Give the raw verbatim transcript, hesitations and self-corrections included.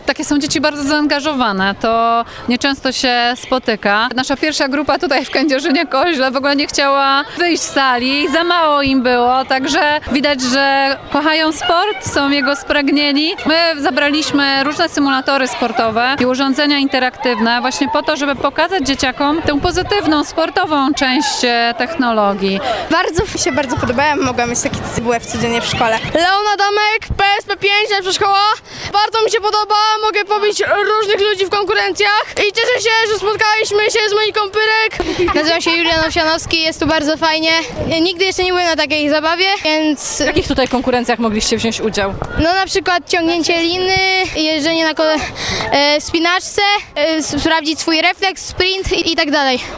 takie są dzieci bardzo zaangażowane, to nieczęsto się spotyka. Nasza pierwsza grupa tutaj w Kędzierzynie-Koźle w ogóle nie chciała wyjść z sali, za mało im było, także widać, że kochają sport, są jego spragnieni. My zabraliśmy różne symulatory sportowe i urządzenia interaktywne właśnie po to, żeby pokazać dzieciakom tę pozytywną, sportową część e, technologii. Bardzo mi się bardzo podobają, mogłam mieć taki C W F codziennie w szkole. Leona Damek, P S P pięć, najlepsza szkoła. Bardzo mi się podoba, mogę pobić różnych ludzi w konkurencjach i cieszę się, że spotkaliśmy się z Moniką Pyrek. Nazywam się Julian Owsianowski, jest tu bardzo fajnie. Ja nigdy jeszcze nie byłem na takiej zabawie, więc W jakich tutaj konkurencjach mogliście wziąć udział? no na przykład ciągnięcie liny, jeżdżenie na kole, e, spinaczce, e, sprawdzić swój refleks, sprint i, i tak dalej.